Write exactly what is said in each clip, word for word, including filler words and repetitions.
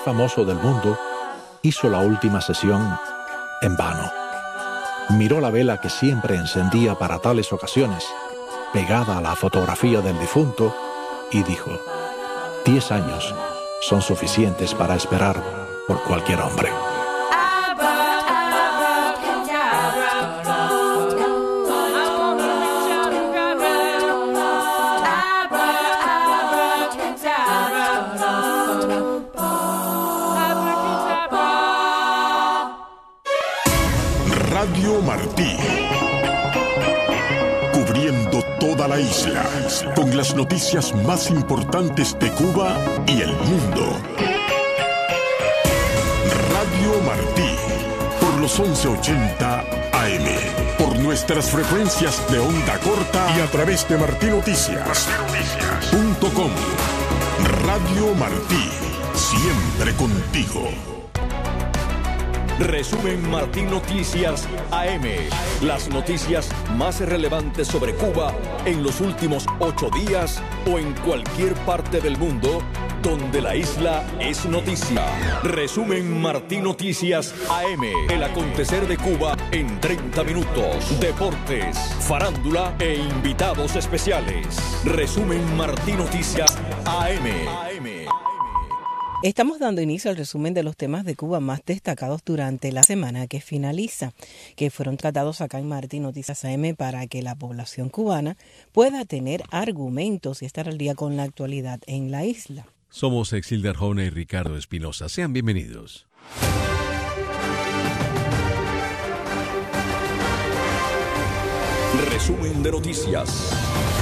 famoso del mundo, hizo la última sesión en vano. Miró la vela que siempre encendía para tales ocasiones, pegada a la fotografía del difunto, y dijo: diez años son suficientes para esperar por cualquier hombre. Radio Martí, cubriendo toda la isla, con las noticias más importantes de Cuba y el mundo. Radio Martí, por los once ochenta A M, por nuestras frecuencias de onda corta y a través de martinoticias punto com. Radio Martí, siempre contigo. Resumen Martín Noticias A M. Las noticias más relevantes sobre Cuba en los últimos ocho días o en cualquier parte del mundo donde la isla es noticia. Resumen Martín Noticias A M. El acontecer de Cuba en treinta minutos. Deportes, farándula e invitados especiales. Resumen Martín Noticias A M. Estamos dando inicio al resumen de los temas de Cuba más destacados durante la semana que finaliza, que fueron tratados acá en Martín Noticias A M para que la población cubana pueda tener argumentos y estar al día con la actualidad en la isla. Somos Exilda Arjona y Ricardo Espinosa. Sean bienvenidos. Resumen de noticias.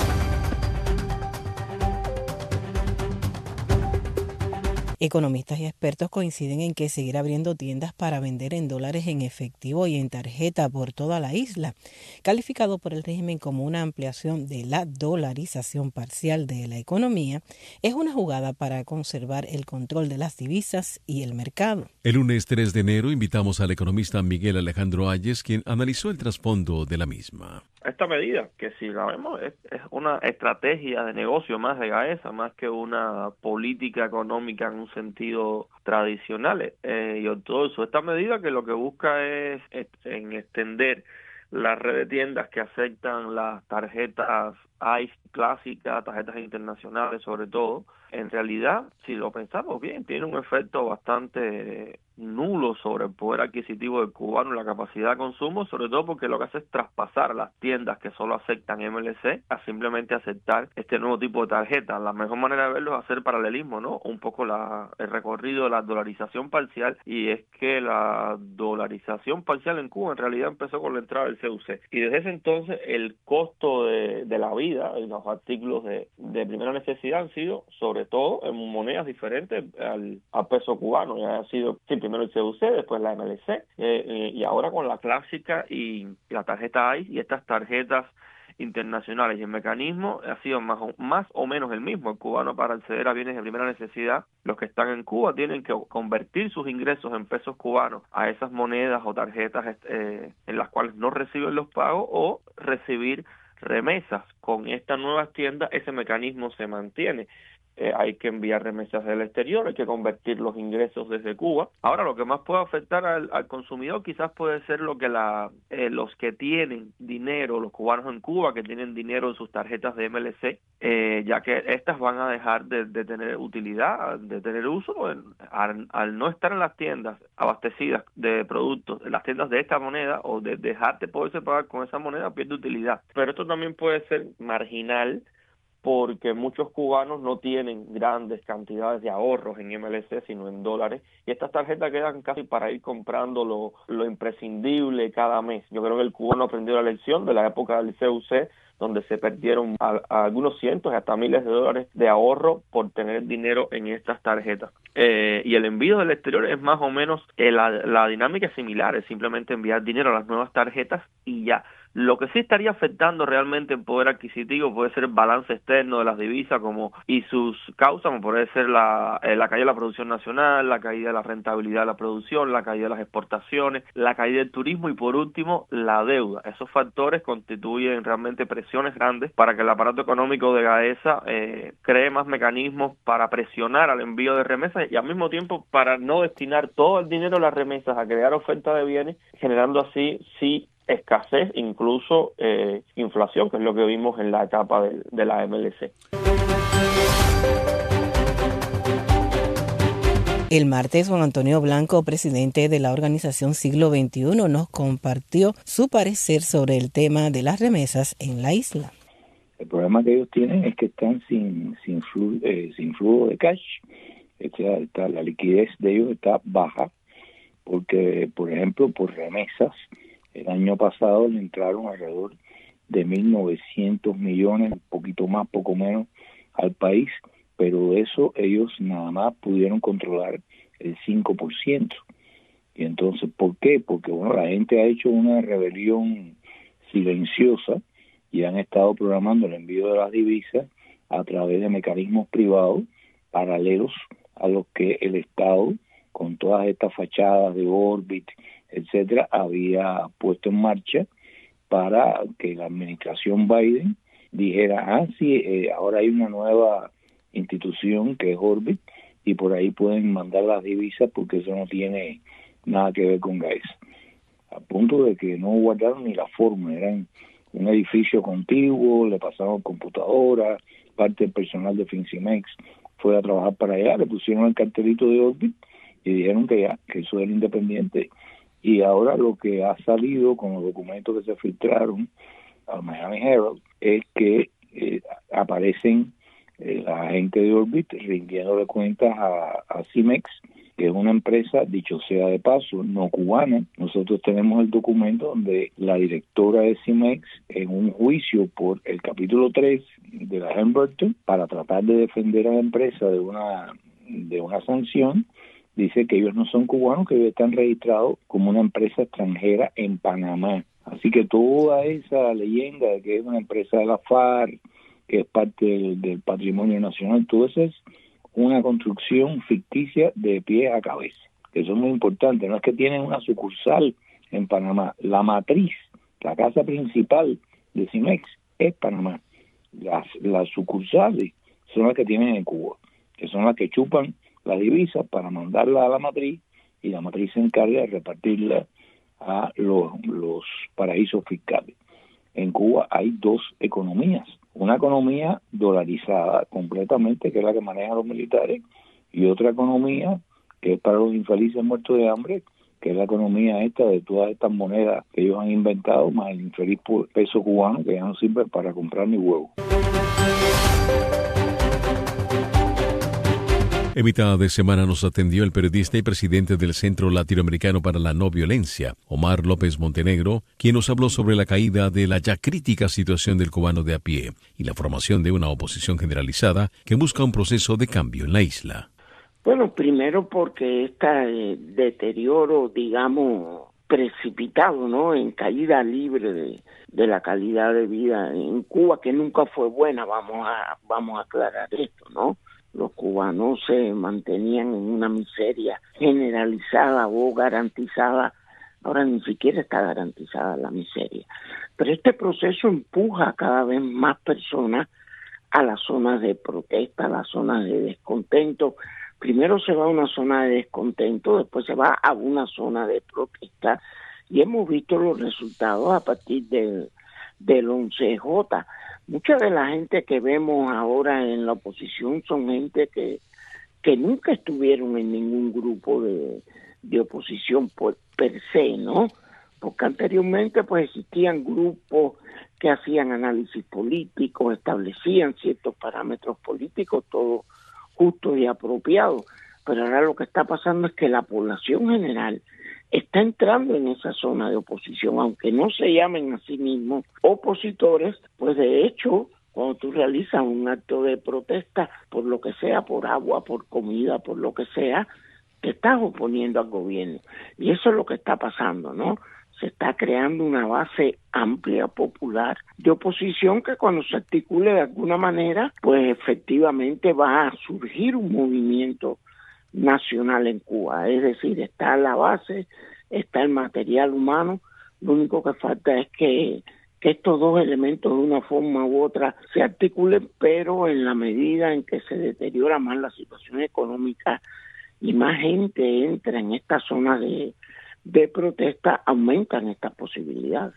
Economistas y expertos coinciden en que seguir abriendo tiendas para vender en dólares en efectivo y en tarjeta por toda la isla, calificado por el régimen como una ampliación de la dolarización parcial de la economía, es una jugada para conservar el control de las divisas y el mercado. El lunes tres de enero invitamos al economista Miguel Alejandro Ayes, quien analizó el trasfondo de la misma. Esta medida, que si la vemos, es, es una estrategia de negocio más de Gaesa, más que una política económica en un sentido tradicional. Eh, y todo eso, esta medida que lo que busca es, es en extender la red de tiendas que aceptan las tarjetas I C E clásicas, tarjetas internacionales sobre todo. En realidad, si lo pensamos bien, tiene un efecto bastante nulo sobre el poder adquisitivo del cubano y la capacidad de consumo, sobre todo porque lo que hace es traspasar las tiendas que solo aceptan M L C a simplemente aceptar este nuevo tipo de tarjeta. La mejor manera de verlo es hacer paralelismo, ¿no? Un poco la, el recorrido de la dolarización parcial, y es que la dolarización parcial en Cuba en realidad empezó con la entrada del C U C, y desde ese entonces el costo de, de la vida y los artículos de, de primera necesidad han sido sobre todo en monedas diferentes al, al peso cubano. Ya ha sido sí, primero el C U C, después la M L C, eh, eh, y ahora con la clásica y, y la tarjeta I C E y estas tarjetas internacionales. Y el mecanismo ha sido más o, más o menos el mismo. El cubano, para acceder a bienes de primera necesidad, los que están en Cuba tienen que convertir sus ingresos en pesos cubanos a esas monedas o tarjetas eh, en las cuales no reciben los pagos, o recibir remesas. Con estas nuevas tiendas ese mecanismo se mantiene. Eh, hay que enviar remesas del exterior, hay que convertir los ingresos desde Cuba. Ahora, lo que más puede afectar al, al consumidor quizás puede ser lo que la eh, los que tienen dinero, los cubanos en Cuba que tienen dinero en sus tarjetas de M L C, eh, ya que estas van a dejar de, de tener utilidad, de tener uso, en, al, al no estar en las tiendas abastecidas de productos, en las tiendas de esta moneda, o de dejar de poderse pagar con esa moneda, pierde utilidad. Pero esto también puede ser marginal, porque muchos cubanos no tienen grandes cantidades de ahorros en M L C, sino en dólares, y estas tarjetas quedan casi para ir comprando lo, lo imprescindible cada mes. Yo creo que el cubano aprendió la lección de la época del C U C, donde se perdieron a, a algunos cientos y hasta miles de dólares de ahorro por tener dinero en estas tarjetas. Eh, y el envío del exterior es más o menos, eh, la, la dinámica es similar, es simplemente enviar dinero a las nuevas tarjetas y ya. Lo que sí estaría afectando realmente el poder adquisitivo puede ser el balance externo de las divisas como y sus causas, como puede ser la, eh, la caída de la producción nacional, la caída de la rentabilidad de la producción, la caída de las exportaciones, la caída del turismo y por último la deuda. Esos factores constituyen realmente presiones grandes para que el aparato económico de GAESA eh, cree más mecanismos para presionar al envío de remesas y al mismo tiempo para no destinar todo el dinero de las remesas a crear oferta de bienes, generando así sí escasez, incluso eh, inflación, que es lo que vimos en la etapa de, de la M L C. El martes, Juan Antonio Blanco, presidente de la organización Siglo veintiuno, nos compartió su parecer sobre el tema de las remesas en la isla. El problema que ellos tienen es que están sin sin flujo, eh, sin flujo de cash. O sea, está, la liquidez de ellos está baja porque, por ejemplo, por remesas, el año pasado le entraron alrededor de mil novecientos millones, un poquito más, poco menos, al país, pero de eso ellos nada más pudieron controlar el cinco por ciento. Y entonces, ¿por qué? Porque, bueno, la gente ha hecho una rebelión silenciosa y han estado programando el envío de las divisas a través de mecanismos privados paralelos a los que el Estado, con todas estas fachadas de Orbit, etcétera, había puesto en marcha para que la administración Biden dijera, ah, sí, eh, ahora hay una nueva institución que es Orbit y por ahí pueden mandar las divisas porque eso no tiene nada que ver con GAESA. A punto de que no guardaron ni la forma, eran un edificio contiguo, le pasaron computadoras, parte del personal de Fincimex fue a trabajar para allá, le pusieron el cartelito de Orbit y dijeron que ya, que eso era independiente. Y ahora lo que ha salido con los documentos que se filtraron al Miami Herald es que eh, aparecen eh, la gente de Orbit rindiéndole cuentas a, a Cimex, que es una empresa, dicho sea de paso, no cubana. Nosotros tenemos el documento donde la directora de Cimex, en un juicio por el capítulo tres de la Helms-Burton, para tratar de defender a la empresa de una de una sanción, dice que ellos no son cubanos, que ellos están registrados como una empresa extranjera en Panamá. Así que toda esa leyenda de que es una empresa de la FARC, que es parte del, del patrimonio nacional, todo eso es una construcción ficticia de pie a cabeza. Eso es muy importante. No es que tienen una sucursal en Panamá. La matriz, la casa principal de Cimex es Panamá. Las, las sucursales son las que tienen en Cuba, que son las que chupan las divisas para mandarla a la matriz y la matriz se encarga de repartirla a los, los paraísos fiscales. En Cuba hay dos economías, una economía dolarizada completamente, que es la que manejan los militares, y otra economía que es para los infelices muertos de hambre, que es la economía esta de todas estas monedas que ellos han inventado, más el infeliz peso cubano que ya no sirve para comprar ni huevo. En mitad de semana nos atendió el periodista y presidente del Centro Latinoamericano para la No Violencia, Omar López Montenegro, quien nos habló sobre la caída de la ya crítica situación del cubano de a pie y la formación de una oposición generalizada que busca un proceso de cambio en la isla. Bueno, primero porque este deterioro, digamos, precipitado, ¿no?, en caída libre de, de la calidad de vida en Cuba, que nunca fue buena, vamos a, vamos a aclarar esto, ¿no? Los cubanos se mantenían en una miseria generalizada o garantizada. Ahora ni siquiera está garantizada la miseria. Pero este proceso empuja a cada vez más personas a las zonas de protesta, a las zonas de descontento. Primero se va a una zona de descontento, después se va a una zona de protesta. Y hemos visto los resultados a partir del, del once J. Mucha de la gente que vemos ahora en la oposición son gente que, que nunca estuvieron en ningún grupo de, de oposición por, per se, ¿no? Porque anteriormente pues existían grupos que hacían análisis político, establecían ciertos parámetros políticos, todo justo y apropiado. Pero ahora lo que está pasando es que la población general está entrando en esa zona de oposición, aunque no se llamen a sí mismos opositores, pues de hecho, cuando tú realizas un acto de protesta, por lo que sea, por agua, por comida, por lo que sea, te estás oponiendo al gobierno. Y eso es lo que está pasando, ¿no? se está creando una base amplia popular de oposición que cuando se articule de alguna manera, pues efectivamente va a surgir un movimiento nacional en Cuba. Es decir, está la base, está el material humano, lo único que falta es que, que estos dos elementos de una forma u otra se articulen, pero en la medida en que se deteriora más la situación económica y más gente entra en esta zona de de protesta, aumentan estas posibilidades.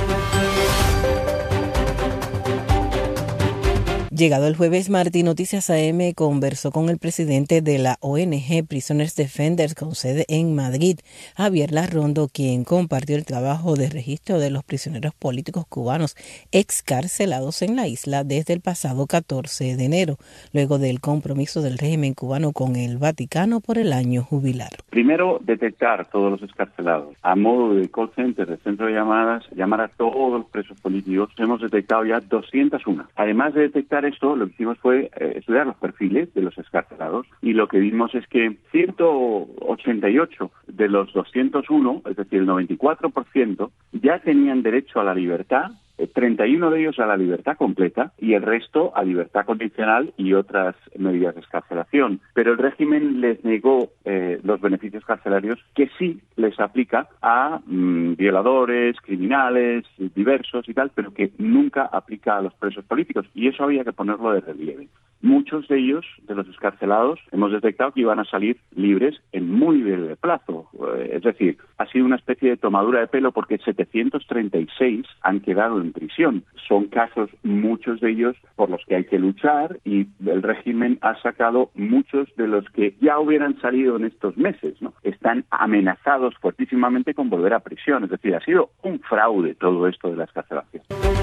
Llegado el jueves, Martín Noticias A M conversó con el presidente de la O N G Prisoners Defenders con sede en Madrid, Javier Larrondo, quien compartió el trabajo de registro de los prisioneros políticos cubanos excarcelados en la isla desde el pasado catorce de enero, luego del compromiso del régimen cubano con el Vaticano por el año jubilar. Primero, detectar todos los excarcelados. A modo de call center, de centro de llamadas, llamar a todos los presos políticos. Hemos detectado ya doscientos uno. Además de detectar esto, lo que hicimos fue eh, estudiar los perfiles de los excarcelados y lo que vimos es que ciento ochenta y ocho de los doscientos uno, es decir, el noventa y cuatro por ciento, ya tenían derecho a la libertad, eh, treinta y uno de ellos a la libertad completa y el resto a libertad condicional y otras medidas de excarcelación. Pero el régimen les negó eh, los beneficios carcelarios que sí les aplica a mmm, violadores, criminales, diversos y tal, pero que nunca aplica a los presos políticos. Y eso había que ponerlo de relieve. Muchos de ellos, de los excarcelados, hemos detectado que iban a salir libres en muy breve plazo. Es decir, ha sido una especie de tomadura de pelo porque setecientos treinta y seis han quedado en prisión. Son casos, muchos de ellos, por los que hay que luchar y el régimen ha sacado muchos de los que ya hubieran salido en estos meses, ¿no? Están amenazados fuertísimamente con volver a prisión. Es decir, ha sido un fraude todo esto de la excarcelación.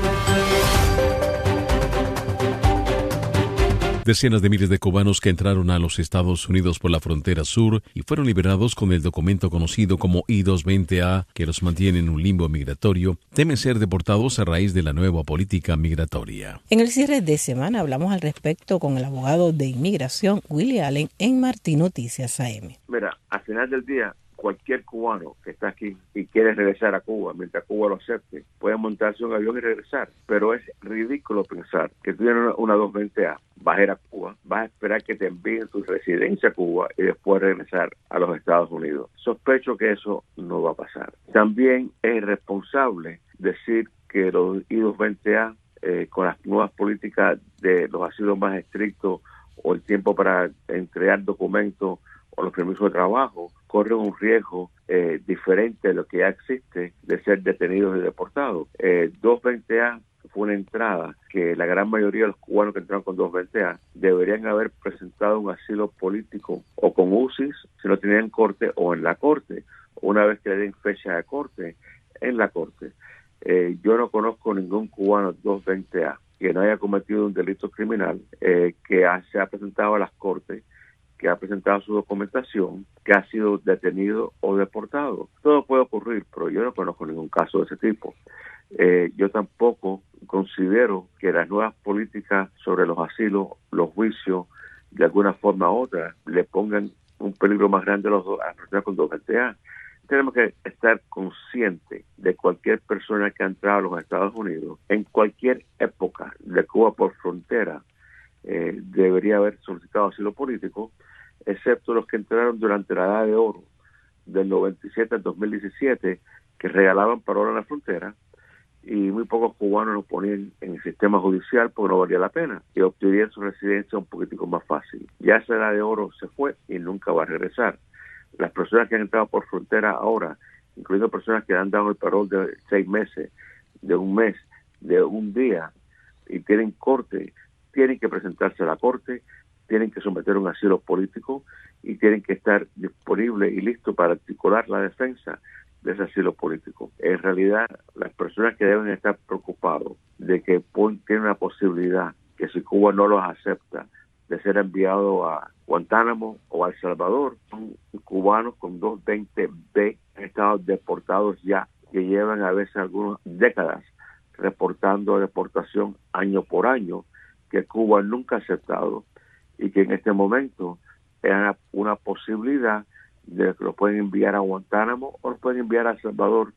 Decenas de miles de cubanos que entraron a los Estados Unidos por la frontera sur y fueron liberados con el documento conocido como I doscientos veinte A, que los mantiene en un limbo migratorio, temen ser deportados a raíz de la nueva política migratoria. En el cierre de semana hablamos al respecto con el abogado de inmigración Willie Allen en Martín Noticias A M. Mira, al final del día, cualquier cubano que está aquí y quiere regresar a Cuba, mientras Cuba lo acepte, puede montarse un avión y regresar. Pero es ridículo pensar que tú tienes una, una doscientos veinte A, vas a ir a Cuba, vas a esperar que te envíen tu residencia a Cuba y después regresar a los Estados Unidos. Sospecho que eso no va a pasar. También es irresponsable decir que los I doscientos veinte A, eh, con las nuevas políticas de los asilos más estrictos o el tiempo para entregar documentos o los permisos de trabajo, corren un riesgo eh, diferente de lo que ya existe de ser detenidos y deportados. Eh, doscientos veinte A fue una entrada que la gran mayoría de los cubanos que entraron con doscientos veinte A deberían haber presentado un asilo político o con U C I S, si no tenían corte, o en la corte, una vez que le den fecha de corte, en la corte. Eh, yo no conozco ningún cubano doscientos veinte A que no haya cometido un delito criminal, eh, que ha, se ha presentado a las cortes, que ha presentado su documentación, que ha sido detenido o deportado. Todo puede ocurrir, pero yo no conozco ningún caso de ese tipo. Eh, yo tampoco considero que las nuevas políticas sobre los asilos, los juicios, de alguna forma u otra, le pongan un peligro más grande a, los, a las personas con doscientos veinte A. Tenemos que estar conscientes de cualquier persona que ha entrado a los Estados Unidos, en cualquier época de Cuba por frontera, eh, debería haber solicitado asilo político, excepto los que entraron durante la edad de oro, del noventa y siete al dos mil diecisiete, que regalaban parola en la frontera, y muy pocos cubanos lo ponían en el sistema judicial porque no valía la pena, y obtenían su residencia un poquitico más fácil. Ya esa edad de oro se fue y nunca va a regresar. Las personas que han entrado por frontera ahora, incluyendo personas que han dado el parol de seis meses, de un mes, de un día, y tienen corte, tienen que presentarse a la corte, tienen que someter un asilo político y tienen que estar disponibles y listos para articular la defensa de ese asilo político. En realidad, las personas que deben estar preocupados de que tienen una posibilidad que si Cuba no los acepta, de ser enviados a Guantánamo o a El Salvador, son cubanos con doscientos veinte B, han estado deportados ya, que llevan a veces algunas décadas reportando deportación año por año, que Cuba nunca ha aceptado, y que en este momento es una, una posibilidad de que lo pueden enviar a Guantánamo o lo pueden enviar a El Salvador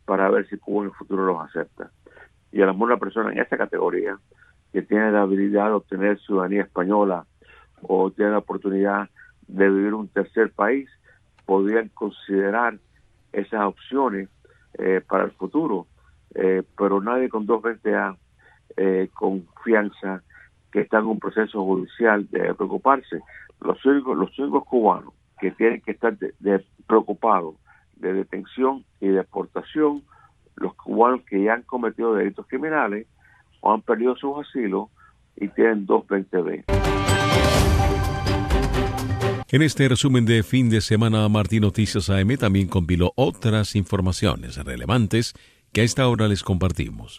para ver si Cuba en el futuro los acepta. Y a lo mejor una persona en esa categoría que tiene la habilidad de obtener ciudadanía española o tiene la oportunidad de vivir en un tercer país, podrían considerar esas opciones eh, para el futuro. Eh, pero nadie con doscientos veinte A eh, con fianza que está en un proceso judicial de preocuparse. Los únicos, los únicos cubanos que tienen que estar de, de preocupados de detención y deportación, los cubanos que ya han cometido delitos criminales o han perdido sus asilos y tienen doscientos veinte B. En este resumen de fin de semana, Martín Noticias A M también compiló otras informaciones relevantes que a esta hora les compartimos.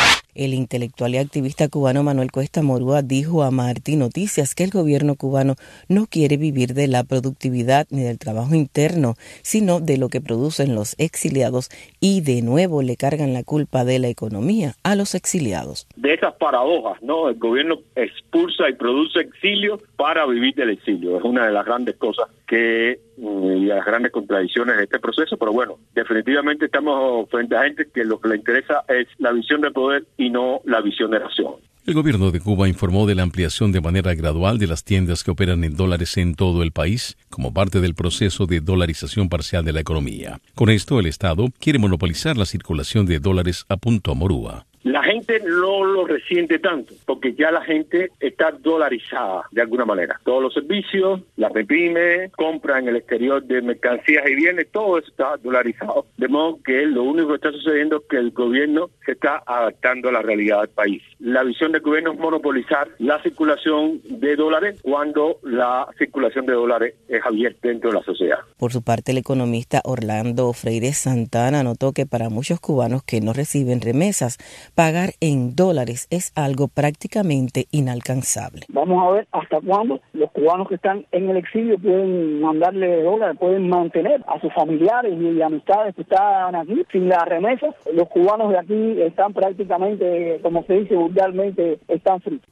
El intelectual y activista cubano Manuel Cuesta Morúa dijo a Martín Noticias que el gobierno cubano no quiere vivir de la productividad ni del trabajo interno, sino de lo que producen los exiliados, y de nuevo le cargan la culpa de la economía a los exiliados. De esas paradojas, ¿no? El gobierno expulsa y produce exilio para vivir del exilio. Es una de las grandes cosas que y las grandes contradicciones de este proceso, pero bueno, definitivamente estamos frente a gente que lo que le interesa es la visión de poder y no la visión de nación. El gobierno de Cuba informó de la ampliación de manera gradual de las tiendas que operan en dólares en todo el país, como parte del proceso de dolarización parcial de la economía. Con esto, el Estado quiere monopolizar la circulación de dólares, apuntó Morúa. La gente no lo resiente tanto, porque ya la gente está dolarizada de alguna manera. Todos los servicios, las pymes, compra en el exterior de mercancías y bienes, todo eso está dolarizado. De modo que lo único que está sucediendo es que el gobierno se está adaptando a la realidad del país. La visión del gobierno es monopolizar la circulación de dólares cuando la circulación de dólares es abierta dentro de la sociedad. Por su parte, el economista Orlando Freire Santana notó que para muchos cubanos que no reciben remesas, pagar en dólares es algo prácticamente inalcanzable. Vamos a ver hasta cuándo los cubanos que están en el exilio pueden mandarle dólares, pueden mantener a sus familiares y amistades que están aquí sin la remesa. Los cubanos de aquí están prácticamente, como se dice vulgarmente, están fritos.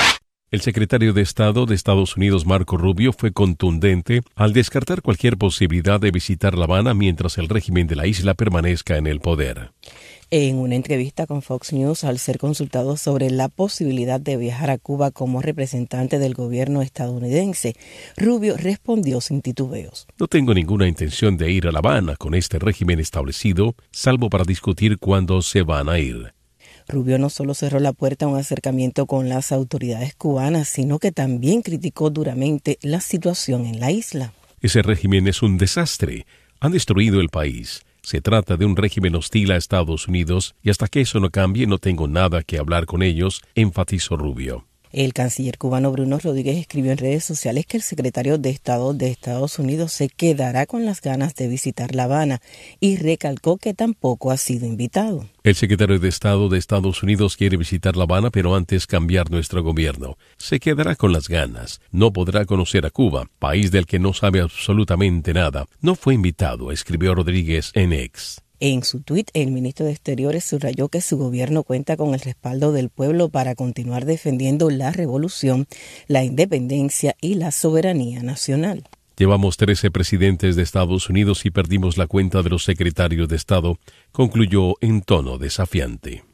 El secretario de Estado de Estados Unidos, Marco Rubio, fue contundente al descartar cualquier posibilidad de visitar La Habana mientras el régimen de la isla permanezca en el poder. En una entrevista con Fox News, al ser consultado sobre la posibilidad de viajar a Cuba como representante del gobierno estadounidense, Rubio respondió sin titubeos. No tengo ninguna intención de ir a La Habana con este régimen establecido, salvo para discutir cuándo se van a ir. Rubio no solo cerró la puerta a un acercamiento con las autoridades cubanas, sino que también criticó duramente la situación en la isla. Ese régimen es un desastre. Han destruido el país. Se trata de un régimen hostil a Estados Unidos y hasta que eso no cambie no tengo nada que hablar con ellos, enfatizó Rubio. El canciller cubano Bruno Rodríguez escribió en redes sociales que el secretario de Estado de Estados Unidos se quedará con las ganas de visitar La Habana y recalcó que tampoco ha sido invitado. El secretario de Estado de Estados Unidos quiere visitar La Habana, pero antes cambiar nuestro gobierno. Se quedará con las ganas. No podrá conocer a Cuba, país del que no sabe absolutamente nada. No fue invitado, escribió Rodríguez en X. En su tuit, el ministro de Exteriores subrayó que su gobierno cuenta con el respaldo del pueblo para continuar defendiendo la revolución, la independencia y la soberanía nacional. Llevamos trece presidentes de Estados Unidos y perdimos la cuenta de los secretarios de Estado, concluyó en tono desafiante.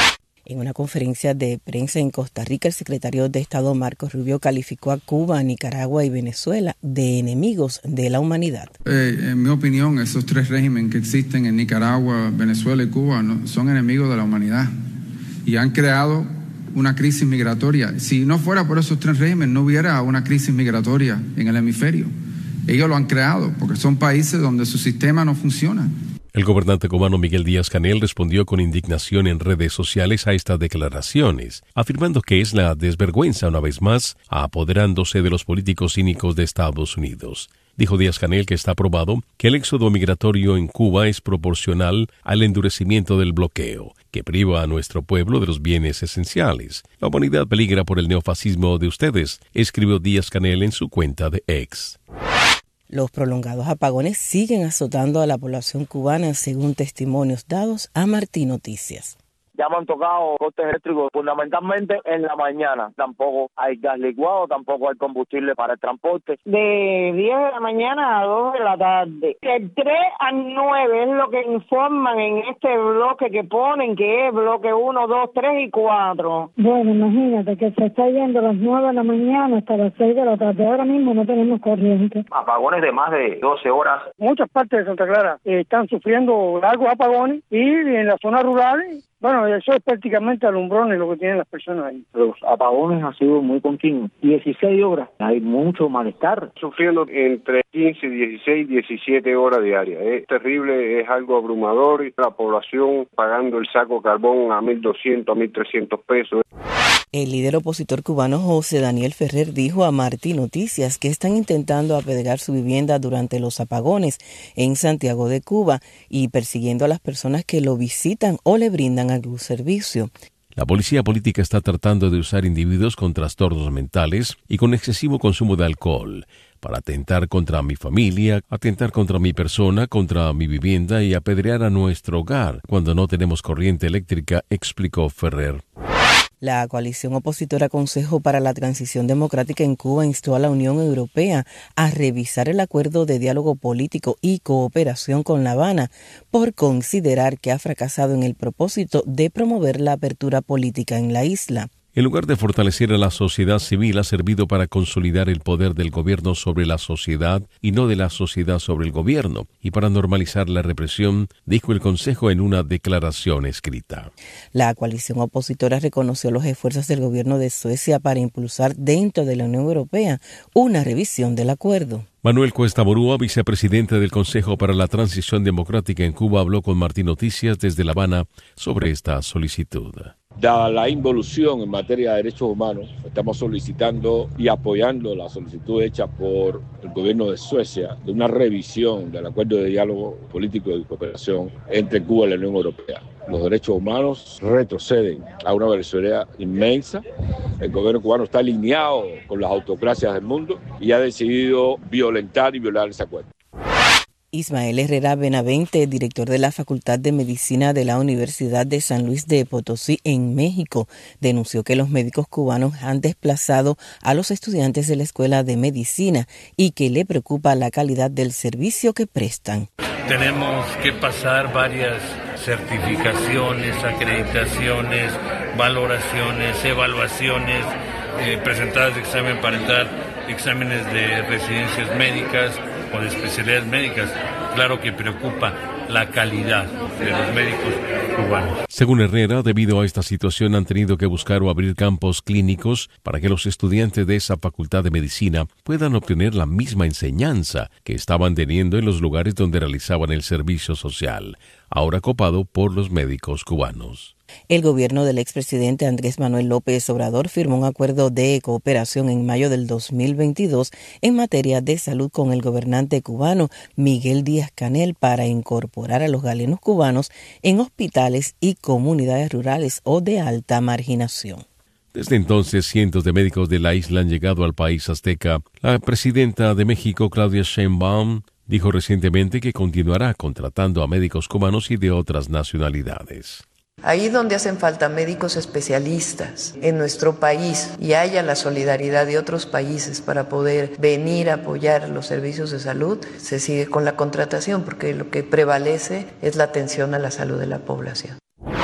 En una conferencia de prensa en Costa Rica, el secretario de Estado Marco Rubio calificó a Cuba, Nicaragua y Venezuela de enemigos de la humanidad. Eh, en mi opinión, esos tres regímenes que existen en Nicaragua, Venezuela y Cuba no, son enemigos de la humanidad y han creado una crisis migratoria. Si no fuera por esos tres regímenes, no hubiera una crisis migratoria en el hemisferio. Ellos lo han creado porque son países donde su sistema no funciona. El gobernante cubano Miguel Díaz-Canel respondió con indignación en redes sociales a estas declaraciones, afirmando que es la desvergüenza una vez más apoderándose de los políticos cínicos de Estados Unidos. Dijo Díaz-Canel que está probado que el éxodo migratorio en Cuba es proporcional al endurecimiento del bloqueo, que priva a nuestro pueblo de los bienes esenciales. La humanidad peligra por el neofascismo de ustedes, escribió Díaz-Canel en su cuenta de X. Los prolongados apagones siguen azotando a la población cubana, según testimonios dados a Martín Noticias. ya me han tocado cortes eléctricos fundamentalmente en la mañana. Tampoco hay gas licuado, tampoco hay combustible para el transporte. De diez de la mañana a dos de la tarde. De tres a nueve es lo que informan en este bloque que ponen, que es bloque uno, dos, tres y cuatro. Bueno, imagínate que se está yendo a las nueve de la mañana hasta las seis de la tarde. Ahora mismo no tenemos corriente. Apagones de más de doce horas. Muchas partes de Santa Clara eh, están sufriendo largos apagones y en las zonas rurales, bueno, eso es prácticamente alumbrones lo que tienen las personas ahí. Los apagones han sido muy continuos. dieciséis horas. Hay mucho malestar. Sufriendo entre quince, dieciséis, diecisiete horas diarias. Es terrible, es algo abrumador y la población pagando el saco de carbón a mil doscientos, a mil trescientos pesos. El líder opositor cubano José Daniel Ferrer dijo a Martí Noticias que están intentando apedrear su vivienda durante los apagones en Santiago de Cuba y persiguiendo a las personas que lo visitan o le brindan algún servicio. La policía política está tratando de usar individuos con trastornos mentales y con excesivo consumo de alcohol para atentar contra mi familia, atentar contra mi persona, contra mi vivienda y apedrear a nuestro hogar cuando no tenemos corriente eléctrica, explicó Ferrer. La coalición opositora Consejo para la Transición Democrática en Cuba instó a la Unión Europea a revisar el acuerdo de diálogo político y cooperación con La Habana por considerar que ha fracasado en el propósito de promover la apertura política en la isla. En lugar de fortalecer a la sociedad civil, ha servido para consolidar el poder del gobierno sobre la sociedad y no de la sociedad sobre el gobierno, y para normalizar la represión, dijo el Consejo en una declaración escrita. La coalición opositora reconoció los esfuerzos del gobierno de Suecia para impulsar dentro de la Unión Europea una revisión del acuerdo. Manuel Cuesta Borúa, vicepresidente del Consejo para la Transición Democrática en Cuba, habló con Martí Noticias desde La Habana sobre esta solicitud. Dada la involución en materia de derechos humanos, estamos solicitando y apoyando la solicitud hecha por el gobierno de Suecia de una revisión del acuerdo de diálogo político y cooperación entre Cuba y la Unión Europea. Los derechos humanos retroceden a una velocidad inmensa. El gobierno cubano está alineado con las autocracias del mundo y ha decidido violentar y violar ese acuerdo. Ismael Herrera Benavente, director de la Facultad de Medicina de la Universidad de San Luis de Potosí en México, denunció que los médicos cubanos han desplazado a los estudiantes de la Escuela de Medicina y que le preocupa la calidad del servicio que prestan. Tenemos que pasar varias certificaciones, acreditaciones, valoraciones, evaluaciones, eh, presentadas de examen parental, exámenes de residencias médicas o de especialidades médicas. Claro que preocupa la calidad de los médicos cubanos. Según Herrera, debido a esta situación han tenido que buscar o abrir campos clínicos para que los estudiantes de esa facultad de medicina puedan obtener la misma enseñanza que estaban teniendo en los lugares donde realizaban el servicio social, ahora copado por los médicos cubanos. El gobierno del expresidente Andrés Manuel López Obrador firmó un acuerdo de cooperación en mayo del dos mil veintidós en materia de salud con el gobernante cubano Miguel Díaz-Canel para incorporar a los galenos cubanos en hospitales y comunidades rurales o de alta marginación. Desde entonces, cientos de médicos de la isla han llegado al país azteca. La presidenta de México, Claudia Sheinbaum, dijo recientemente que continuará contratando a médicos cubanos y de otras nacionalidades. Ahí donde hacen falta médicos especialistas en nuestro país y haya la solidaridad de otros países para poder venir a apoyar los servicios de salud, se sigue con la contratación porque lo que prevalece es la atención a la salud de la población.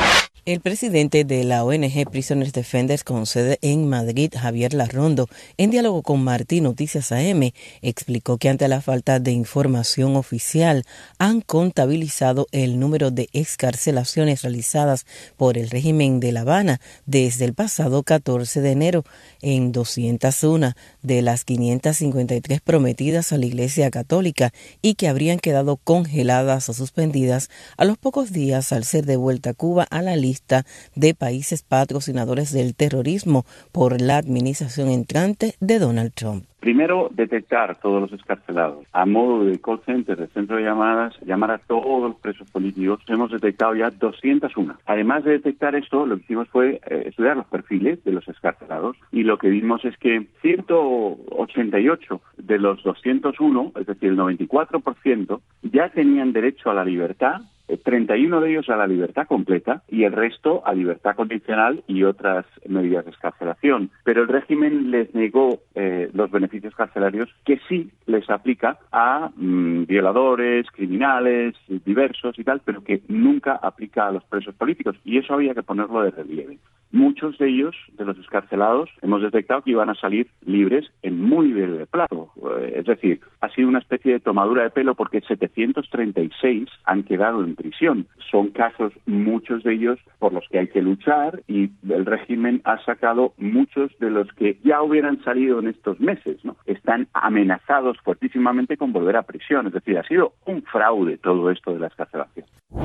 El presidente de la O N G Prisoners Defenders con sede en Madrid, Javier Larrondo, en diálogo con Martí Noticias A M, explicó que ante la falta de información oficial han contabilizado el número de excarcelaciones realizadas por el régimen de La Habana desde el pasado catorce de enero en doscientas uno de las quinientas cincuenta y tres prometidas a la Iglesia Católica y que habrían quedado congeladas o suspendidas a los pocos días al ser devuelta Cuba a la lista de países patrocinadores del terrorismo por la administración entrante de Donald Trump. Primero, detectar todos los excarcelados. A modo de call center, de centro de llamadas, llamar a todos los presos políticos. Hemos detectado ya doscientas uno. Además de detectar esto, lo que hicimos fue eh, estudiar los perfiles de los excarcelados y lo que vimos es que ciento ochenta y ocho de los doscientos uno, es decir, el noventa y cuatro por ciento, ya tenían derecho a la libertad treinta y uno de ellos a la libertad completa y el resto a libertad condicional y otras medidas de excarcelación. Pero el régimen les negó eh, los beneficios carcelarios que sí les aplica a mmm, violadores, criminales, diversos y tal, pero que nunca aplica a los presos políticos. Y eso había que ponerlo de relieve. Muchos de ellos, de los excarcelados, hemos detectado que iban a salir libres en muy breve plazo. Es decir, ha sido una especie de tomadura de pelo porque setecientos treinta y seis han quedado en prisión. Son casos, muchos de ellos, por los que hay que luchar y el régimen ha sacado muchos de los que ya hubieran salido en estos meses, ¿no? Están amenazados fuertísimamente con volver a prisión. Es decir, ha sido un fraude todo esto de la excarcelación.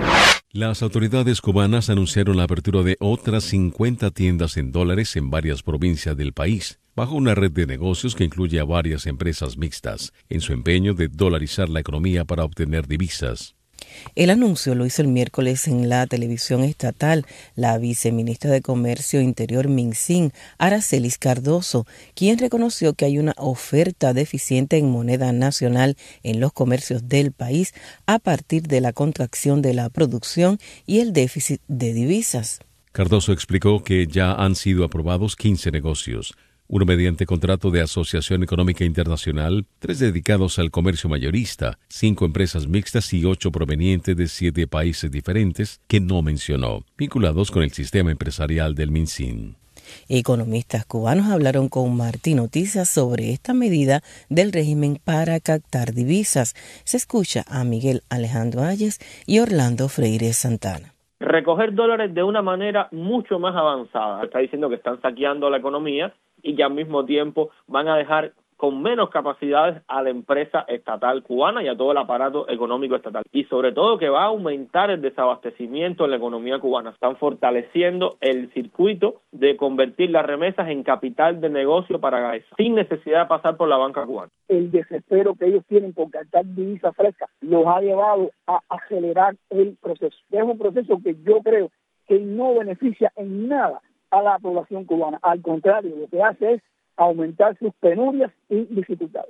Las autoridades cubanas anunciaron la apertura de otras cincuenta tiendas en dólares en varias provincias del país, bajo una red de negocios que incluye a varias empresas mixtas, en su empeño de dolarizar la economía para obtener divisas. El anuncio lo hizo el miércoles en la televisión estatal la viceministra de Comercio Interior MinSyn, Aracelis Cardoso, quien reconoció que hay una oferta deficiente en moneda nacional en los comercios del país a partir de la contracción de la producción y el déficit de divisas. Cardoso explicó que ya han sido aprobados quince negocios, uno mediante contrato de Asociación Económica Internacional, tres dedicados al comercio mayorista, cinco empresas mixtas y ocho provenientes de siete países diferentes que no mencionó, vinculados con el sistema empresarial del MinSyn. Economistas cubanos hablaron con Martín Noticias sobre esta medida del régimen para captar divisas. Se escucha a Miguel Alejandro Ayes y Orlando Freire Santana. Recoger dólares de una manera mucho más avanzada. Está diciendo que están saqueando la economía y que al mismo tiempo van a dejar con menos capacidades a la empresa estatal cubana y a todo el aparato económico estatal. Y sobre todo que va a aumentar el desabastecimiento en la economía cubana. Están fortaleciendo el circuito de convertir las remesas en capital de negocio para Gaesa, sin necesidad de pasar por la banca cubana. El desespero que ellos tienen por captar divisas frescas los ha llevado a acelerar el proceso. Es un proceso que yo creo que no beneficia en nada a la población cubana. Al contrario, lo que hace es aumentar sus penurias y dificultades.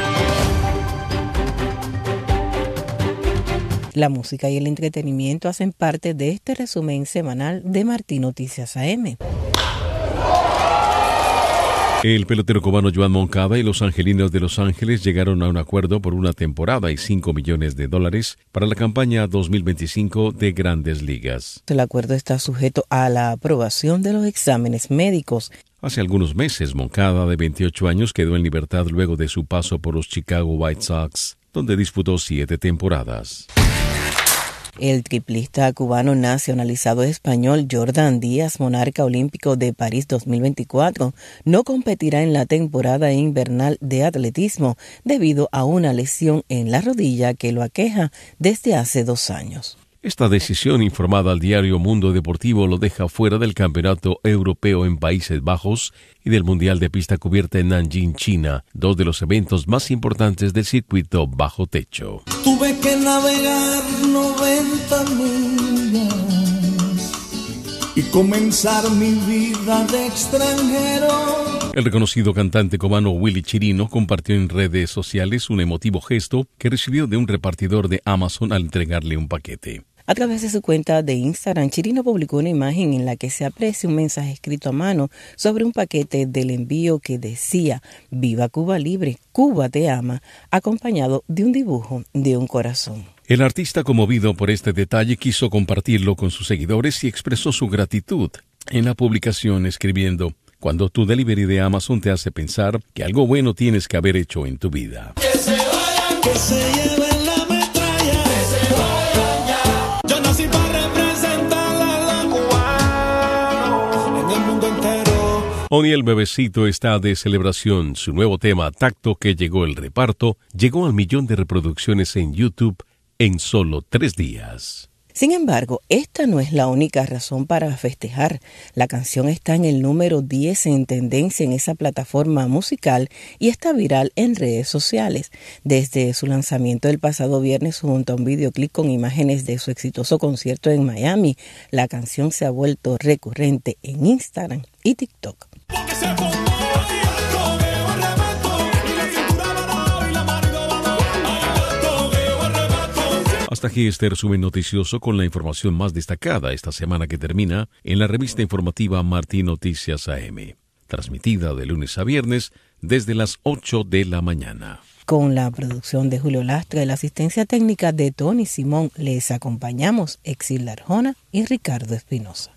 La música y el entretenimiento hacen parte de este resumen semanal de Martín Noticias A M. El pelotero cubano Joan Moncada y los angelinos de Los Ángeles llegaron a un acuerdo por una temporada y cinco millones de dólares para la campaña dos mil veinticinco de Grandes Ligas. El acuerdo está sujeto a la aprobación de los exámenes médicos. Hace algunos meses, Moncada, de veintiocho años, quedó en libertad luego de su paso por los Chicago White Sox, donde disputó siete temporadas. El triplista cubano nacionalizado español Jordan Díaz, monarca olímpico de París dos mil veinticuatro, no competirá en la temporada invernal de atletismo debido a una lesión en la rodilla que lo aqueja desde hace dos años. Esta decisión, informada al diario Mundo Deportivo, lo deja fuera del Campeonato Europeo en Países Bajos y del Mundial de Pista Cubierta en Nanjing, China, dos de los eventos más importantes del circuito bajo techo. Tuve que navegar noventa millas y comenzar mi vida de extranjero. El reconocido cantante cubano Willy Chirino compartió en redes sociales un emotivo gesto que recibió de un repartidor de Amazon al entregarle un paquete. A través de su cuenta de Instagram, Chirino publicó una imagen en la que se aprecia un mensaje escrito a mano sobre un paquete del envío que decía «Viva Cuba Libre, Cuba te ama», acompañado de un dibujo de un corazón. El artista, conmovido por este detalle, quiso compartirlo con sus seguidores y expresó su gratitud en la publicación escribiendo: «Cuando tu delivery de Amazon te hace pensar que algo bueno tienes que haber hecho en tu vida». Que se vayan, que se lleven la metralla, que se vayan ya. Yo nací para representar a la Cuba en el mundo entero. Hoy el bebecito está de celebración. Su nuevo tema, Tacto, que llegó el reparto, llegó al millón de reproducciones en YouTube en solo tres días. Sin embargo, esta no es la única razón para festejar. La canción está en el número diez en tendencia en esa plataforma musical y está viral en redes sociales. Desde su lanzamiento el pasado viernes junto a un videoclip con imágenes de su exitoso concierto en Miami, la canción se ha vuelto recurrente en Instagram y TikTok. Hasta aquí este resumen noticioso con la información más destacada esta semana que termina en la revista informativa Martín Noticias A M, transmitida de lunes a viernes desde las ocho de la mañana. Con la producción de Julio Lastra y la asistencia técnica de Tony Simón, les acompañamos Exilda Arjona y Ricardo Espinosa.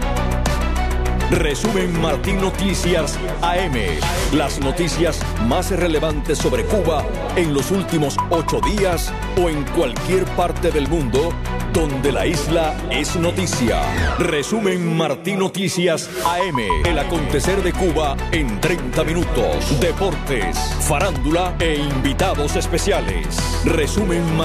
Resumen Martín Noticias A M. Las noticias más relevantes sobre Cuba en los últimos ocho días o en cualquier parte del mundo donde la isla es noticia. Resumen Martín Noticias A M. El acontecer de Cuba en treinta minutos. Deportes, farándula e invitados especiales. Resumen